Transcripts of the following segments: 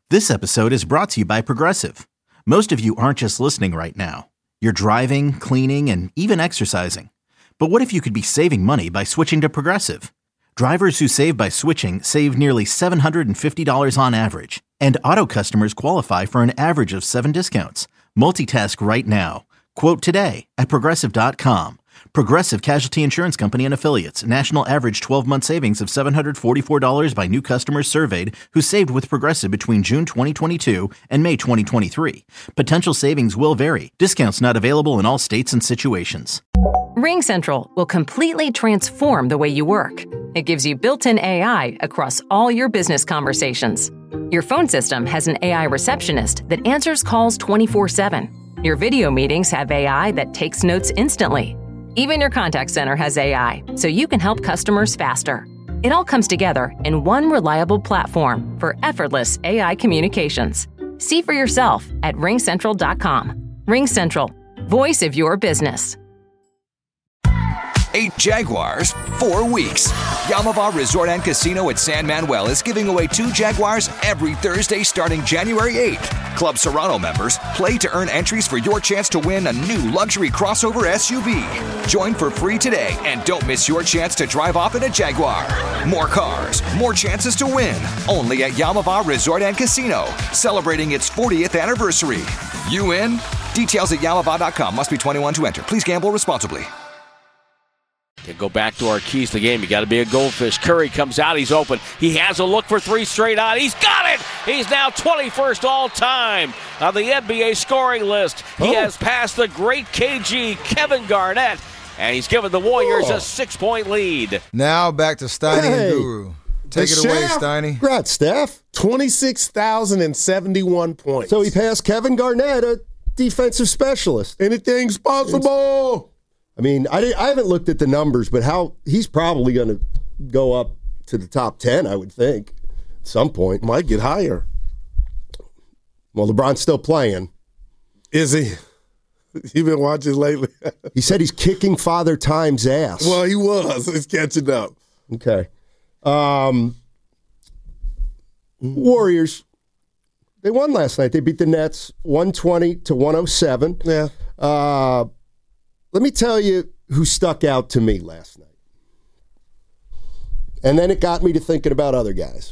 This episode is brought to you by Progressive. Most of you aren't just listening right now. You're driving, cleaning, and even exercising. But what if you could be saving money by switching to Progressive? Drivers who save by switching save nearly $750 on average. And auto customers qualify for an average of 7 discounts. Multitask right now. Quote today at Progressive.com. Progressive Casualty Insurance Company and Affiliates. National average 12-month savings of $744 by new customers surveyed who saved with Progressive between June 2022 and May 2023. Potential savings will vary. Discounts not available in all states and situations. RingCentral will completely transform the way you work. It gives you built-in AI across all your business conversations. Your phone system has an AI receptionist that answers calls 24/7. Your video meetings have AI that takes notes instantly. Even your contact center has AI, so you can help customers faster. It all comes together in one reliable platform for effortless AI communications. See for yourself at ringcentral.com. RingCentral, voice of your business. 8 Jaguars, 4 weeks. Yamava Resort and Casino at San Manuel is giving away 2 Jaguars every Thursday starting January 8th. Club Serrano members play to earn entries for your chance to win a new luxury crossover SUV. Join for free today and don't miss your chance to drive off in a Jaguar. More cars, more chances to win. Only at Yamava Resort and Casino, celebrating its 40th anniversary. You in? Details at yamava.com. Must be 21 to enter. Please gamble responsibly. Go back to our keys to the game. You got to be a goldfish. Curry comes out. He's open. He has a look for 3 straight on. He's got it. He's now 21st all time on the NBA scoring list. He has passed the great KG Kevin Garnett, and he's given the Warriors a 6-point lead. Now back to Steiny and Guru. Take it away, Steiny. Congrats, Steph. 26,071 points. So he passed Kevin Garnett, a defensive specialist. Anything's possible. I mean, I haven't looked at the numbers, but he's probably going to go up to the top 10, I would think, at some point. Might get higher. Well, LeBron's still playing. Is he? You been watching lately? He said he's kicking Father Time's ass. Well, he was. He's catching up. Okay. Warriors, they won last night. They beat the Nets 120-107. Yeah. Let me tell you who stuck out to me last night. And then it got me to thinking about other guys.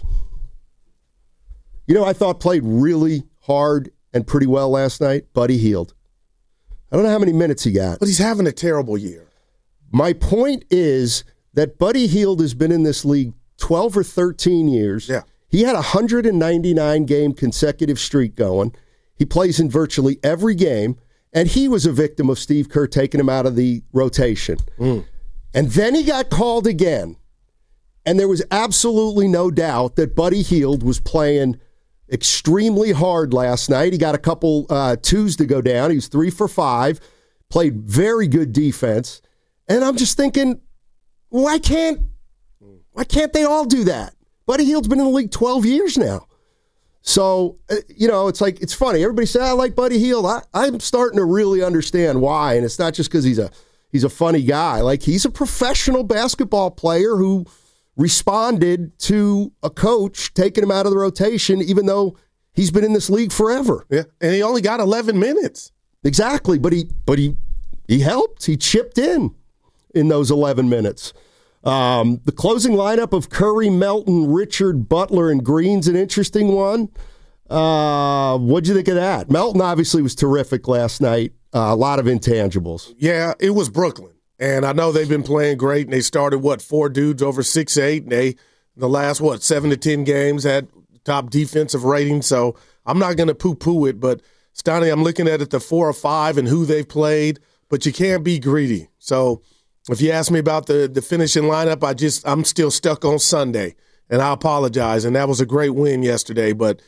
You know, I thought played really hard and pretty well last night. Buddy Hield. I don't know how many minutes he got. But he's having a terrible year. My point is that Buddy Hield has been in this league 12 or 13 years. Yeah. He had a 199-game consecutive streak going. He plays in virtually every game. And he was a victim of Steve Kerr taking him out of the rotation. And then he got called again. And there was absolutely no doubt that Buddy Hield was playing extremely hard last night. He got a couple twos to go down. He was 3 for 5, played very good defense. And I'm just thinking, why can't they all do that? Buddy Hield's been in the league 12 years now. So, you know, it's like, it's funny. Everybody say, I like Buddy Hield. I'm starting to really understand why. And it's not just because he's a funny guy. Like, he's a professional basketball player who responded to a coach taking him out of the rotation, even though he's been in this league forever. Yeah, and he only got 11 minutes. Exactly, but he helped. He chipped in those 11 minutes. The closing lineup of Curry, Melton, Richard, Butler, and Green's an interesting one. What'd you think of that? Melton obviously was terrific last night. A lot of intangibles. Yeah, it was Brooklyn. And I know they've been playing great, and they started, 4 dudes over 6'8", and they, in the last, 7 to 10 games, had top defensive rating. So I'm not going to poo-poo it, but, Stoney, I'm looking at it, the 4 or 5 and who they've played, but you can't be greedy. So if you ask me about the finishing lineup, I'm still stuck on Sunday, and I apologize. And that was a great win yesterday. But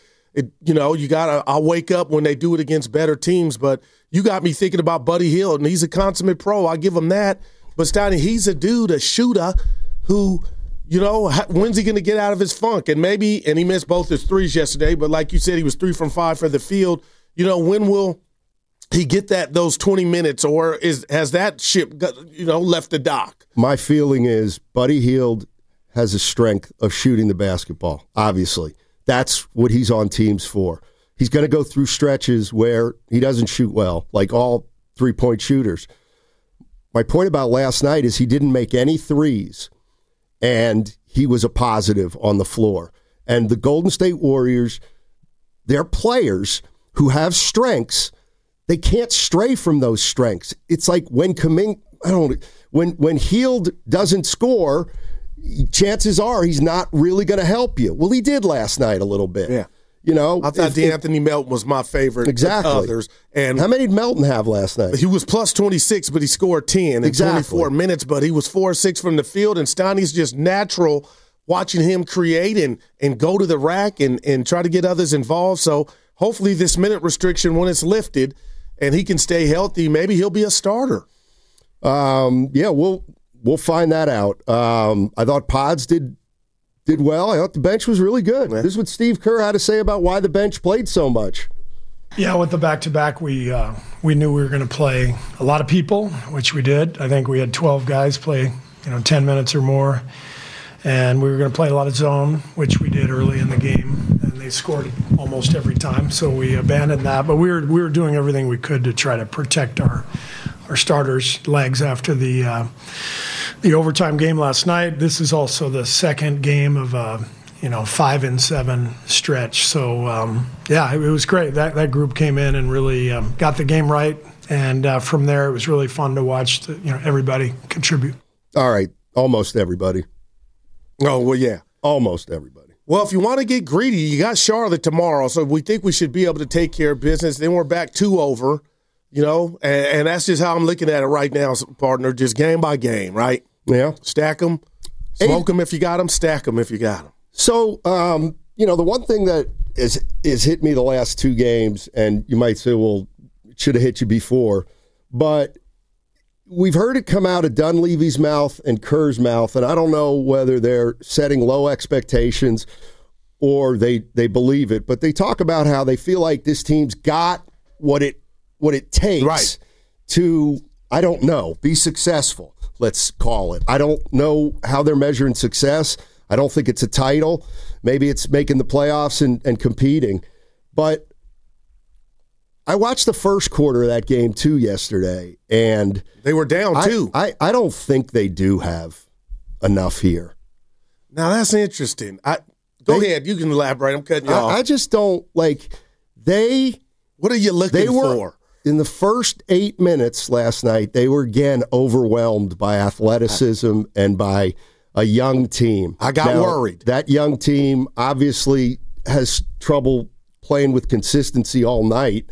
I'll wake up when they do it against better teams. But you got me thinking about Buddy Hield, and he's a consummate pro. I give him that. But Steiny, he's a dude, a shooter, who, when's he going to get out of his funk? And he missed both his threes yesterday. But like you said, he was 3 from 5 for the field. When will he get those 20 minutes, or has that ship left the dock? My feeling is Buddy Hield has a strength of shooting the basketball, obviously. That's what he's on teams for. He's going to go through stretches where he doesn't shoot well, like all three-point shooters. My point about last night is he didn't make any threes, and he was a positive on the floor. And the Golden State Warriors, they're players who have strengths. They can't stray from those strengths. It's like when when Hield doesn't score, chances are he's not really going to help you. Well, he did last night a little bit. Yeah. You know, I thought D'Anthony Melton was my favorite exactly. of others. And how many did Melton have last night? He was plus 26, but he scored 10 in 24 minutes, but he was 4-6 from the field, and Stoney's just natural watching him create and go to the rack and try to get others involved. So hopefully this minute restriction, when it's lifted and he can stay healthy, maybe he'll be a starter. Yeah, we'll find that out. I thought Pods did well. I thought the bench was really good. Yeah. This is what Steve Kerr had to say about why the bench played so much. Yeah, with the back-to-back, we knew we were going to play a lot of people, which we did. I think we had 12 guys play 10 minutes or more. And we were going to play a lot of zone, which we did early in the game, and they scored almost every time. So we abandoned that, but we were doing everything we could to try to protect our starters' legs after the overtime game last night. This is also the second game of a 5-7 stretch. So yeah, it was great. That group came in and really got the game right, and from there it was really fun to watch everybody contribute. All right, almost everybody. Oh, well, yeah. Almost everybody. Well, if you want to get greedy, you got Charlotte tomorrow, so we think we should be able to take care of business. Then we're back 2-over, and that's just how I'm looking at it right now, partner, just game by game, right? Yeah. Stack them, smoke them if you got them, stack them if you got them. So, the one thing that is hit me the last two games, and you might say, well, it should have hit you before, but we've heard it come out of Dunleavy's mouth and Kerr's mouth, and I don't know whether they're setting low expectations or they believe it, but they talk about how they feel like this team's got what it takes to, I don't know, be successful, let's call it. I don't know how they're measuring success. I don't think it's a title. Maybe it's making the playoffs and competing. But I watched the first quarter of that game, too, yesterday, and they were down, too. I don't think they do have enough here. Now, that's interesting. Go ahead. You can elaborate. I'm cutting you off. I just don't, what are you looking for? In the first 8 minutes last night, they were, again, overwhelmed by athleticism and by a young team. I got worried. That young team obviously has trouble playing with consistency all night.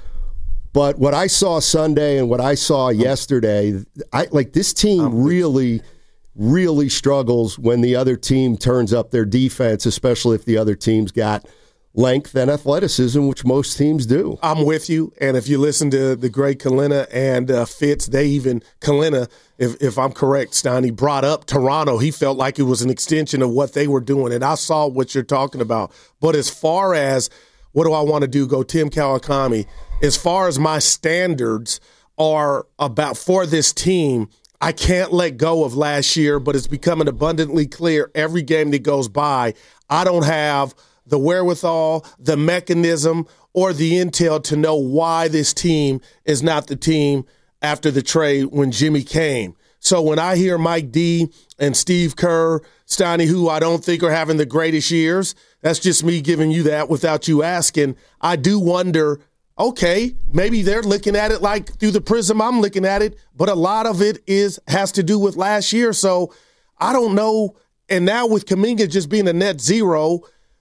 But what I saw Sunday and what I saw yesterday, this team really, really struggles when the other team turns up their defense, especially if the other team's got length and athleticism, which most teams do. I'm with you. And if you listen to the great Kalina and Fitz, Kalina, if I'm correct, Steiny, brought up Toronto. He felt like it was an extension of what they were doing. And I saw what you're talking about. But as far as what do I want to do, go Tim Kawakami, as far as my standards are about for this team, I can't let go of last year, but it's becoming abundantly clear every game that goes by, I don't have the wherewithal, the mechanism, or the intel to know why this team is not the team after the trade when Jimmy came. So when I hear Mike D and Steve Kerr, Steiny, who I don't think are having the greatest years, that's just me giving you that without you asking, I do wonder, okay, maybe they're looking at it like through the prism I'm looking at it, but a lot of it has to do with last year. So I don't know. And now with Kuminga just being a net zero,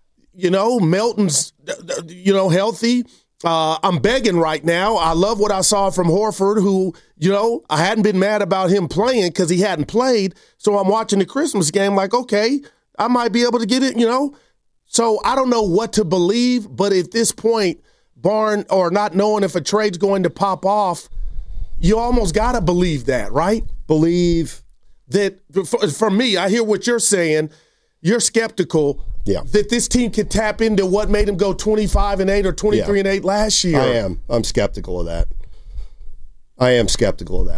Melton's, healthy. I'm begging right now. I love what I saw from Horford, who, I hadn't been mad about him playing because he hadn't played. So I'm watching the Christmas game like, okay, I might be able to get it, So I don't know what to believe, but at this point, barring or not knowing if a trade's going to pop off, you almost got to believe that, right? Believe that, for me, I hear what you're saying. You're skeptical. Yeah. That this team could tap into what made them go 25-8 or 23-8 last year. I am. I'm skeptical of that. I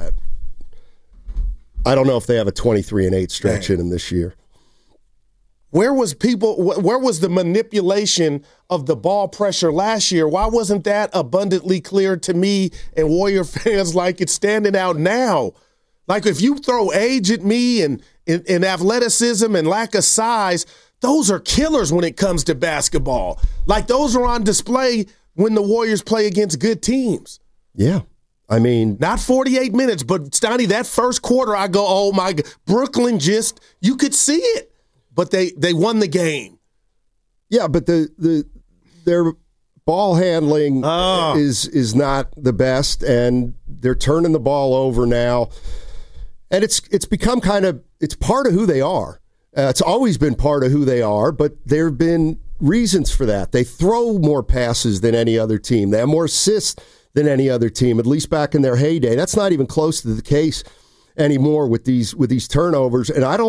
don't know if they have a 23-8 stretch in them this year. Where was the manipulation of the ball pressure last year? Why wasn't that abundantly clear to me and Warrior fans like it's standing out now? Like if you throw age at me and athleticism and lack of size, those are killers when it comes to basketball. Like those are on display when the Warriors play against good teams. Yeah. I mean, not 48 minutes, but Stoney, that first quarter, I go, oh my God, Brooklyn you could see it, but they won the game. Yeah, but their ball handling is not the best, and they're turning the ball over now, and it's become it's part of who they are. It's always been part of who they are, but there have been reasons for that. They throw more passes than any other team. They have more assists than any other team, at least back in their heyday. That's not even close to the case anymore with these turnovers. And I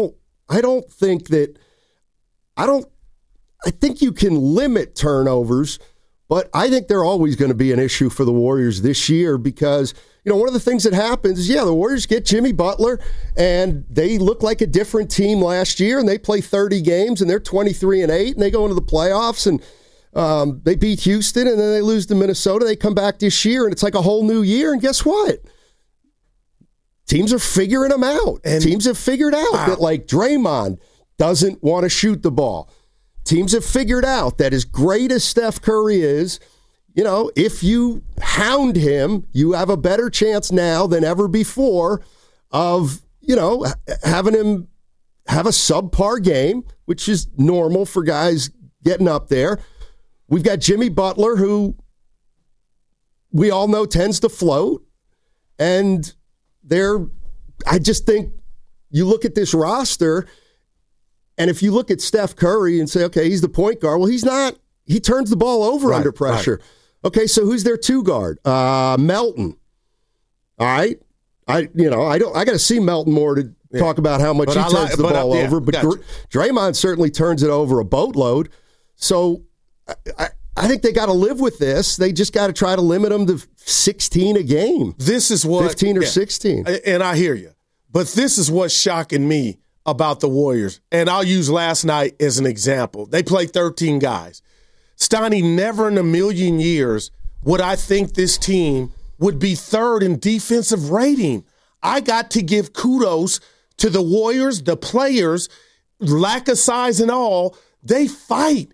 think you can limit turnovers, but I think they're always going to be an issue for the Warriors this year because, one of the things that happens is, the Warriors get Jimmy Butler and they look like a different team last year and they play 30 games and they're 23-8 and they go into the playoffs and they beat Houston and then they lose to Minnesota. They come back this year and it's like a whole new year. And guess what? Teams are figuring them out. And teams have figured out that like Draymond doesn't want to shoot the ball. Teams have figured out that as great as Steph Curry is, if you hound him, you have a better chance now than ever before of, having him have a subpar game, which is normal for guys getting up there. We've got Jimmy Butler, who we all know tends to float. And I just think you look at this roster, and if you look at Steph Curry and say, okay, he's the point guard. Well, he's not. He turns the ball over under pressure. Right. Okay, so who's their two guard? Melton. All right. I got to see Melton more to talk about how much he turns the ball over. But Draymond certainly turns it over a boatload. So I think they got to live with this. They just got to try to limit them to 16 a game. This is what 15 or 16. And I hear you. But this is what's shocking me about the Warriors. And I'll use last night as an example. They played 13 guys. Stoney, never in a million years would I think this team would be third in defensive rating. I got to give kudos to the Warriors, the players, lack of size and all. They fight.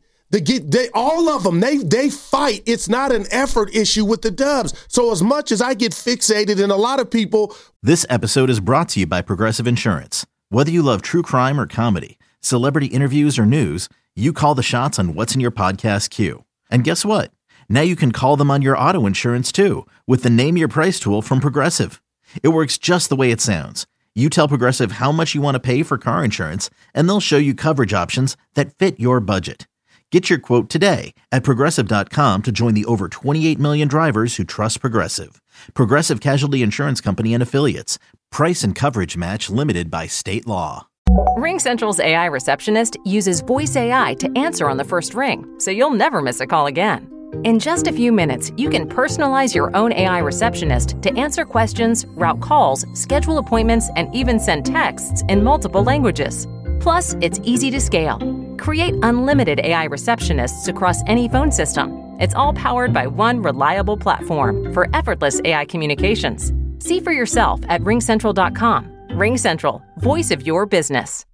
All of them, they fight. It's not an effort issue with the Dubs. So as much as I get fixated, and a lot of people... This episode is brought to you by Progressive Insurance. Whether you love true crime or comedy, celebrity interviews or news, you call the shots on what's in your podcast queue. And guess what? Now you can call them on your auto insurance too with the Name Your Price tool from Progressive. It works just the way it sounds. You tell Progressive how much you want to pay for car insurance, and they'll show you coverage options that fit your budget. Get your quote today at Progressive.com to join the over 28 million drivers who trust Progressive. Progressive Casualty Insurance Company and Affiliates. Price and coverage match limited by state law. RingCentral's AI receptionist uses voice AI to answer on the first ring, so you'll never miss a call again. In just a few minutes, you can personalize your own AI receptionist to answer questions, route calls, schedule appointments, and even send texts in multiple languages. Plus, it's easy to scale. Create unlimited AI receptionists across any phone system. It's all powered by one reliable platform for effortless AI communications. See for yourself at RingCentral.com. RingCentral, voice of your business.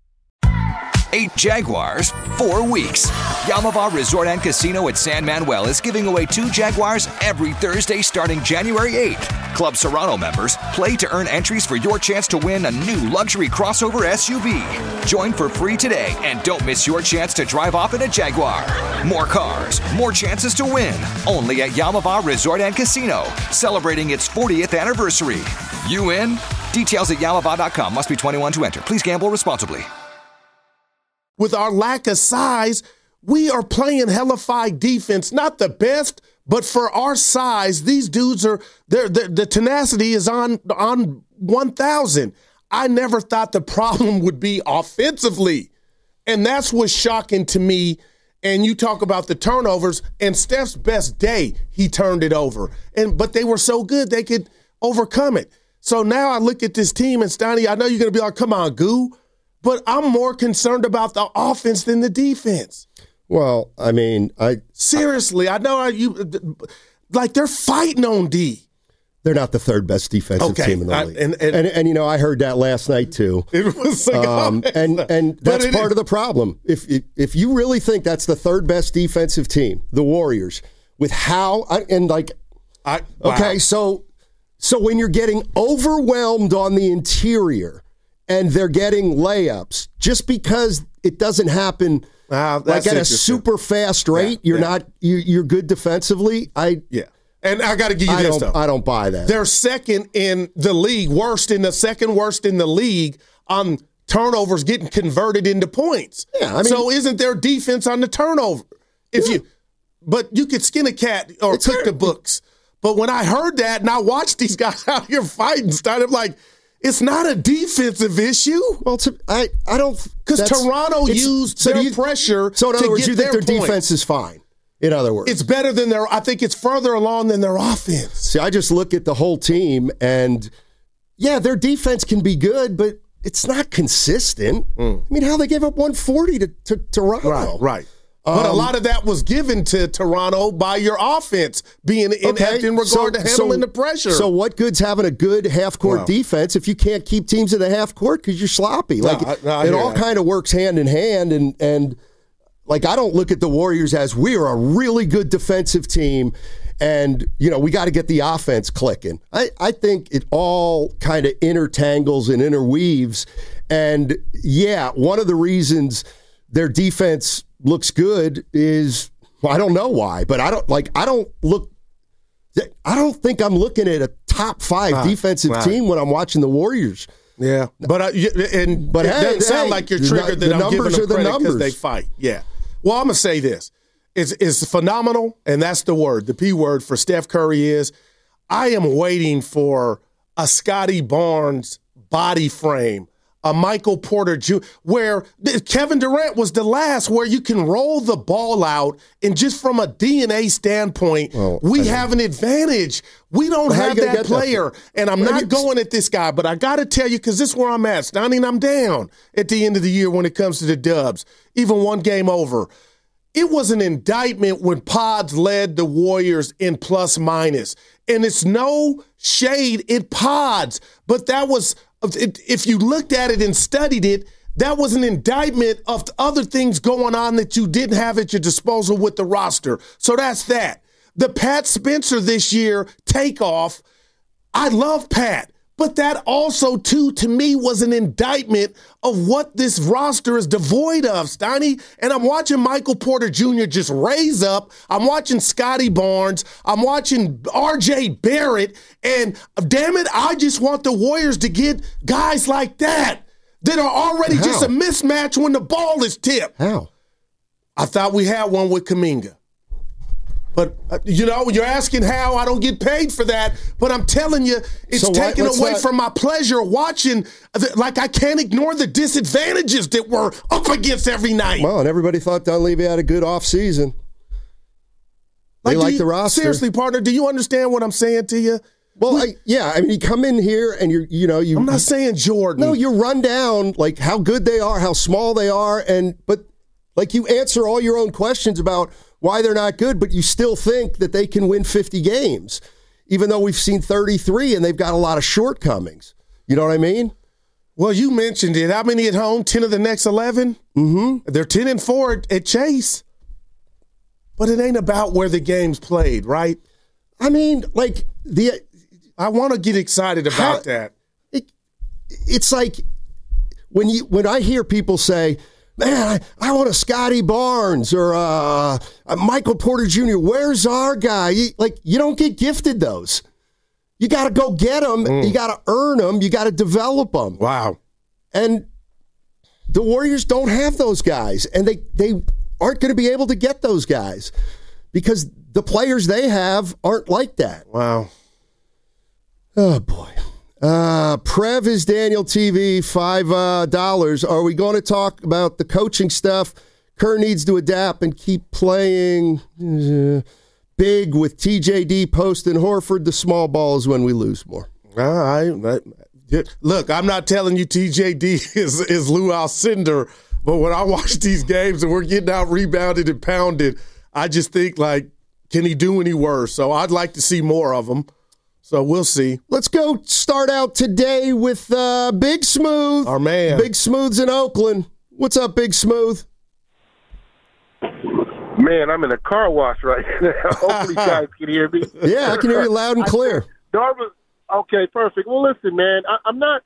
8 Jaguars, 4 weeks. Yamava Resort and Casino at San Manuel is giving away 2 Jaguars every Thursday starting January 8th. Club Serrano members play to earn entries for your chance to win a new luxury crossover SUV. Join for free today and don't miss your chance to drive off in a Jaguar. More cars, more chances to win. Only at Yamava Resort and Casino, celebrating its 40th anniversary. You in? Details at Yamava.com. Must be 21 to enter. Please gamble responsibly. With our lack of size, we are playing hellified defense. Not the best, but for our size, these dudes are, the tenacity is on 1,000. I never thought the problem would be offensively. And that's what's shocking to me. And you talk about the turnovers, and Steph's best day, he turned it over. But they were so good, they could overcome it. So now I look at this team, and Stoney, I know you're going to be like, come on, Goo. but I'm more concerned about the offense than the defense. Well, I mean, seriously, I know they're fighting on D. They're not the third best defensive team in the league, and I heard that last night too. It was and that's part of the problem. If you really think that's the third best defensive team, the Warriors, with okay, so when you're getting overwhelmed on the interior and they're getting layups just because it doesn't happen at a super fast rate, you're good defensively. And I got to give you this, though. I don't buy that. They're second in the league, second worst in the league on turnovers getting converted into points. Yeah, so isn't there defense on the turnover? But you could skin a cat or cook the books. But when I heard that and I watched these guys out here fighting, I'm like, it's not a defensive issue. Well, I don't, because Toronto used their pressure. So in other words, you think their points. Defense is fine. In other words, it's better than I think it's further along than their offense. See, I just look at the whole team, and their defense can be good, but it's not consistent. I mean, how they gave up 140 to Toronto. Right. But a lot of that was given to Toronto by your offense being inept in regard to handling the pressure. So what good's having a good half-court defense if you can't keep teams in the half-court because you're sloppy? It all kind of works hand in hand, and I don't look at the Warriors as we are a really good defensive team and, we got to get the offense clicking. I think it all kind of intertangles and interweaves. And, one of the reasons their defense looks good is, I don't know why, but I don't think I'm looking at a top 5 defensive team when I'm watching the Warriors. Yeah, but it doesn't sound like you're triggered that I'm giving them credit because they fight. Yeah. Well, I'm going to say this. It's phenomenal, and that's the word. The P word for Steph Curry is, I am waiting for a Scotty Barnes body frame, a Michael Porter Jr., where Kevin Durant was the last, where you can roll the ball out, and just from a DNA standpoint, we have an advantage. We don't have that player, and I'm not going at this guy, but I got to tell you, because this is where I'm at. Stunning, I'm down at the end of the year when it comes to the Dubs, even one game over. It was an indictment when Pods led the Warriors in plus-minus, and it's no shade at Pods, but that was – if you looked at it and studied it, that was an indictment of other things going on that you didn't have at your disposal with the roster. So that's that. The Pat Spencer this year takeoff, I love Pat, but that also, too, to me, was an indictment of what this roster is devoid of, Steiny. And I'm watching Michael Porter Jr. just raise up. I'm watching Scotty Barnes. I'm watching R.J. Barrett. And, damn it, I just want the Warriors to get guys like that are already just a mismatch when the ball is tipped. How? I thought we had one with Kuminga. But, you're asking how. I don't get paid for that. But I'm telling you, it's taken away from my pleasure watching. I can't ignore the disadvantages that we're up against every night. Well, and everybody thought Dunleavy had a good offseason. They like the roster. Seriously, partner, do you understand what I'm saying to you? Well, you come in here and I'm not saying Jordan. No, you run down how good they are, how small they are, but you answer all your own questions about why they're not good, but you still think that they can win 50 games, even though we've seen 33 and they've got a lot of shortcomings. You know what I mean? Well, you mentioned it. How many at home? 10 of the next 11? Mm-hmm. They're 10-4 at Chase. But it ain't about where the game's played, right? I mean, I want to get excited about that. It's like when I hear people say, man, I want a Scotty Barnes or a Michael Porter Jr. Where's our guy? You don't get gifted those. You got to go get them. You got to earn them. You got to develop them. Wow. And the Warriors don't have those guys, and they aren't going to be able to get those guys because the players they have aren't like that. Wow. Oh, boy. Prev is Daniel TV, $5. Are we going to talk about the coaching stuff? Kerr needs to adapt and keep playing big with TJD, Post, and Horford. The small ball is when we lose more. Look, I'm not telling you TJD is Lou Alcindor, but when I watch these games and we're getting out rebounded and pounded, I just think, like, can he do any worse? So I'd like to see more of him. So we'll see. Let's go start out today with Big Smooth. Our man. Big Smooth's in Oakland. What's up, Big Smooth? Man, I'm in a car wash right now. Hopefully you guys can hear me. Yeah, I can hear you loud and clear. Okay, perfect. Well, listen, man, I'm not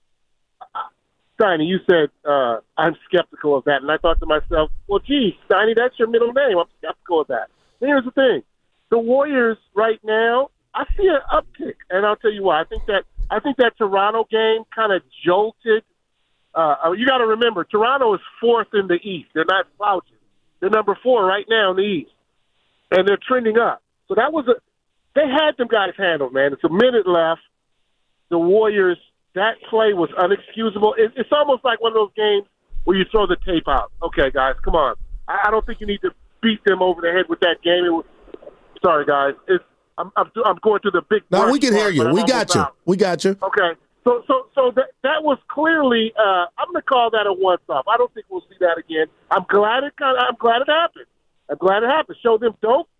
– Steiny, you said I'm skeptical of that. And I thought to myself, well, gee, Steiny, that's your middle name. I'm skeptical of that. And here's the thing. The Warriors right now, I see an uptick. And I'll tell you why. I think that Toronto game kind of jolted. You got to remember, Toronto is fourth in the East. They're not slouching. They're number 4 right now in the East. And they're trending up. So that was they had them guys handled, man. It's a minute left. The Warriors, that play was unexcusable. It's almost like one of those games where you throw the tape out. Okay, guys, come on. I don't think you need to beat them over the head with that game. Sorry, guys. I'm going to the big. No, we can hear you. We got you. Out. We got you. Okay. So that was clearly. I'm going to call that a once-off. I don't think we'll see that again. I'm glad it happened. Show them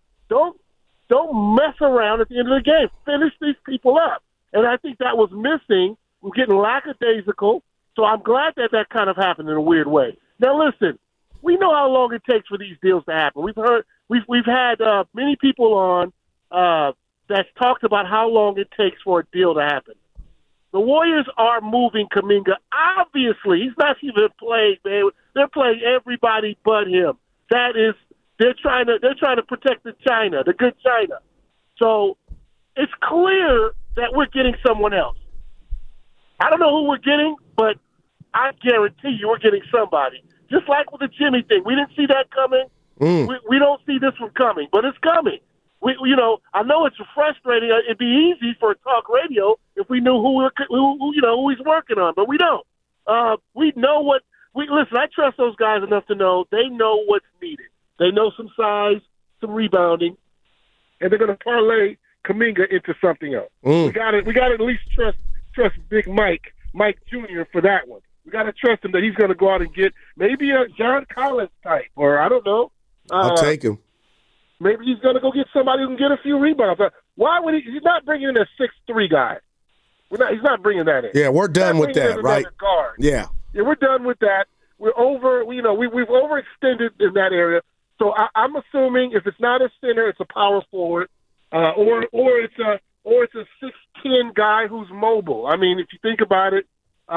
don't mess around at the end of the game. Finish these people up. And I think that was missing. We're getting lackadaisical. So I'm glad that kind of happened in a weird way. Now listen, we know how long it takes for these deals to happen. We've had many people on that's talked about how long it takes for a deal to happen. The Warriors are moving Kuminga. Obviously, he's not even playing, man. They're playing everybody but him. They're trying to protect the good China. So it's clear that we're getting someone else. I don't know who we're getting, but I guarantee you we're getting somebody. Just like with the Jimmy thing, we didn't see that coming. We don't see this one coming, but it's coming. I know it's frustrating. It'd be easy for talk radio if we knew who he's working on, but we don't. We know what. Listen, I trust those guys enough to know they know what's needed. They know some size, some rebounding, and they're going to parlay Kuminga into something else. We got to at least trust Big Mike Jr. for that one. We got to trust him that he's going to go out and get maybe a John Collins type, or I don't know. I'll take him. Maybe he's going to go get somebody who can get a few rebounds. Why would he's not bringing in a 6'3" guy? He's not bringing that in. Yeah, we're done with that, right? Guard. Yeah, we're done with that. We're over. We've overextended in that area. So I'm assuming if it's not a center, it's a power forward, or it's a 6'10" guy who's mobile. I mean, if you think about it,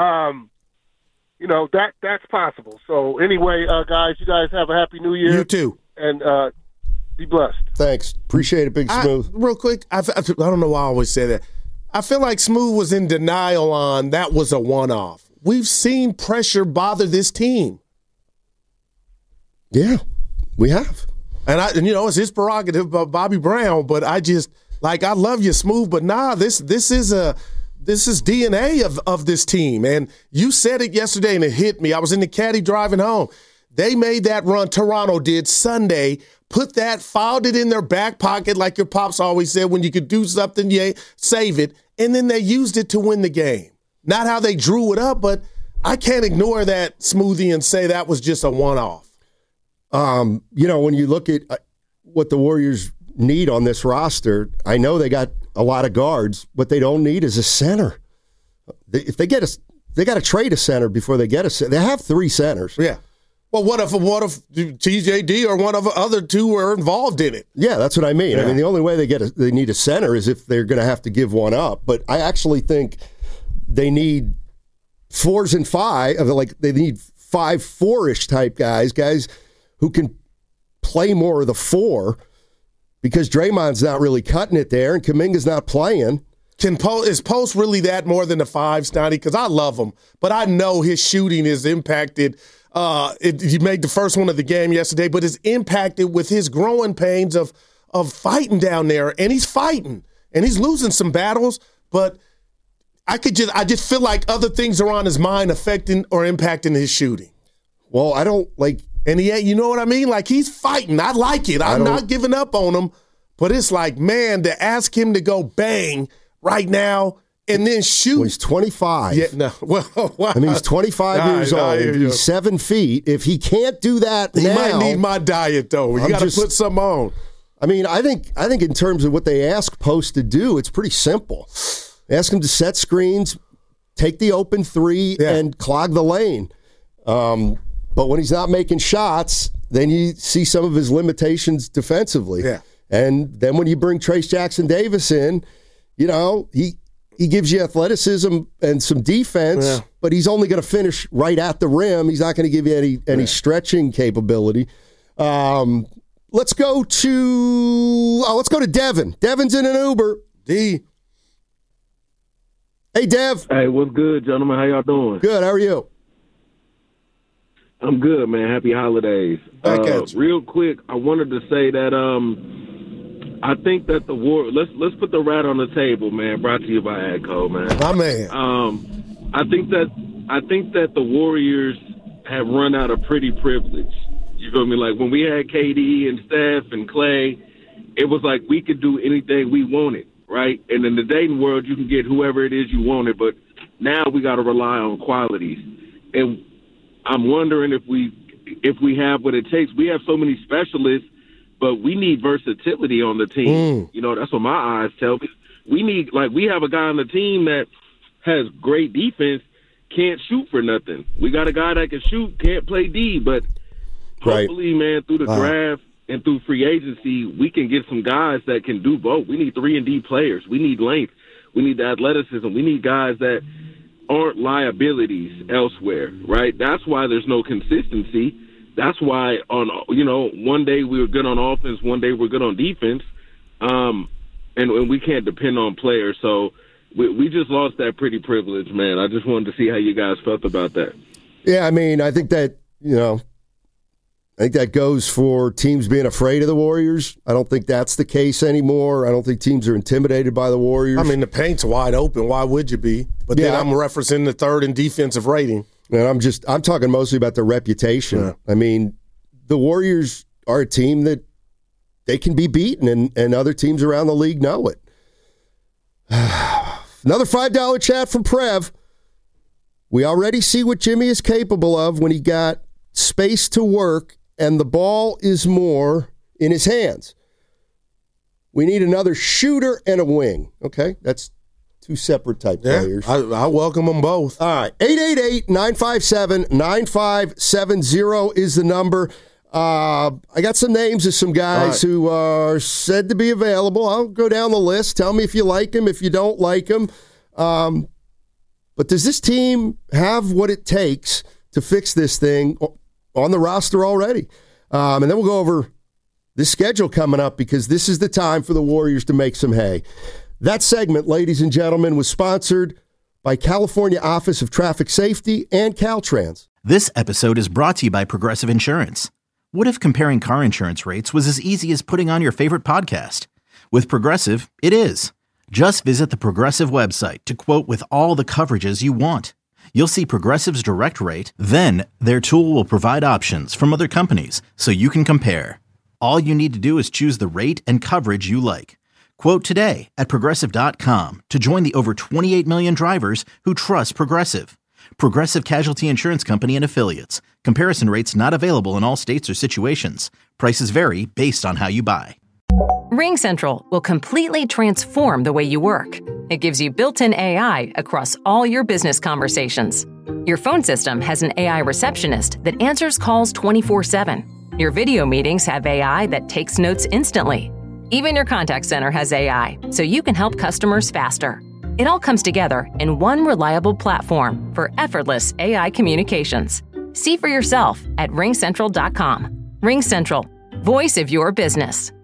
that's possible. So anyway, guys, you guys have a happy New Year. You too, and be blessed. Thanks, appreciate it, Big Smooth. Real quick, I don't know why I always say that. I feel like Smooth was in denial on that was a one-off. We've seen pressure bother this team. Yeah. We have. And it's his prerogative about Bobby Brown, but I love you, Smooth, but this is DNA of this team. And you said it yesterday and it hit me. I was in the caddy driving home. They made that run, Toronto did Sunday, filed it in their back pocket like your pops always said, when you could do something, you save it, and then they used it to win the game. Not how they drew it up, but I can't ignore that, Smoothie, and say that was just a one-off. When you look at what the Warriors need on this roster, I know they got a lot of guards. What they don't need is a center. If they got to trade a center before they get a center. They have 3 centers. Yeah. Well, what if TJD or one of the other 2 are involved in it? Yeah, that's what I mean. Yeah. I mean, the only way they need a center is if they're going to have to give one up. But I actually think they need 4s and 5. They need 5 4-ish type guys who can play more of the 4, because Draymond's not really cutting it there and Kuminga's not playing. Is Post really that more than a 5, Stoney? Because I love him, but I know his shooting is impacted. He made the first one of the game yesterday, but is impacted with his growing pains of fighting down there, and he's fighting, and he's losing some battles, but I just feel like other things are on his mind affecting or impacting his shooting. Well, I don't like... And you know what I mean? Like, he's fighting. I like it. I'm not giving up on him. But it's like, man, to ask him to go bang right now, and then shoot. Well, he's 25. Yeah, no. Well, I mean, he's 25 years old. He's 7 feet. If he can't do that he now, might need my diet, though. You got to put some on. I mean, I think in terms of what they ask Post to do, it's pretty simple. Ask him to set screens, take the open three, and clog the lane. But when he's not making shots, then you see some of his limitations defensively. Yeah. And then when you bring Trace Jackson-Davis in, you know, he gives you athleticism and some defense, but he's only going to finish right at the rim. He's not going to give you any stretching capability. Let's go to Devin. Devin's in an Uber. D. Hey, Dev. Hey, what's good, gentlemen? How y'all doing? Good. How are you? I'm good, man. Happy holidays. Real quick, I wanted to say that I think that the war. Let's put the rat on the table, man. Brought to you by AGCO, man. My man. I think that the Warriors have run out of pretty privilege. You feel me? Like when we had KD and Steph and Clay, it was like we could do anything we wanted, right? And in the dating world, you can get whoever it is you wanted, but now we got to rely on qualities. And I'm wondering if we have what it takes. We have so many specialists, but we need versatility on the team. You know, that's what my eyes tell me. We have a guy on the team that has great defense, can't shoot for nothing. We got a guy that can shoot, can't play D, but hopefully, man, through the draft and through free agency, we can get some guys that can do both. We need 3-and-D players. We need length. We need the athleticism. We need guys that aren't liabilities elsewhere, right? That's why there's no consistency. That's why one day we were good on offense, one day we're good on defense, and we can't depend on players. So we just lost that pretty privilege, man. I just wanted to see how you guys felt about that. Yeah, I mean, I think that goes for teams being afraid of the Warriors. I don't think that's the case anymore. I don't think teams are intimidated by the Warriors. I mean, the paint's wide open. Why would you be? But then I'm referencing the third in defensive rating. And I'm talking mostly about their reputation. Yeah. I mean, the Warriors are a team that they can be beaten, and other teams around the league know it. Another $5 chat from Prev. We already see what Jimmy is capable of when he got space to work and the ball is more in his hands. We need another shooter and a wing. Okay, that's two separate type players. I welcome them both. All right, 888-957-9570 is the number. I got some names of some guys who are said to be available. I'll go down the list. Tell me if you like them, if you don't like them. But does this team have what it takes to fix this thing on the roster already? And then we'll go over this schedule coming up, because this is the time for the Warriors to make some hay. That segment, ladies and gentlemen, was sponsored by California Office of Traffic Safety and Caltrans. This episode is brought to you by Progressive Insurance. What if comparing car insurance rates was as easy as putting on your favorite podcast? With Progressive, it is. Just visit the Progressive website to quote with all the coverages you want. You'll see Progressive's direct rate, then their tool will provide options from other companies so you can compare. All you need to do is choose the rate and coverage you like. Quote today at Progressive.com to join the over 28 million drivers who trust Progressive. Progressive Casualty Insurance Company and Affiliates. Comparison rates not available in all states or situations. Prices vary based on how you buy. RingCentral will completely transform the way you work. It gives you built-in AI across all your business conversations. Your phone system has an AI receptionist that answers calls 24/7. Your video meetings have AI that takes notes instantly. Even your contact center has AI, so you can help customers faster. It all comes together in one reliable platform for effortless AI communications. See for yourself at RingCentral.com. RingCentral, voice of your business.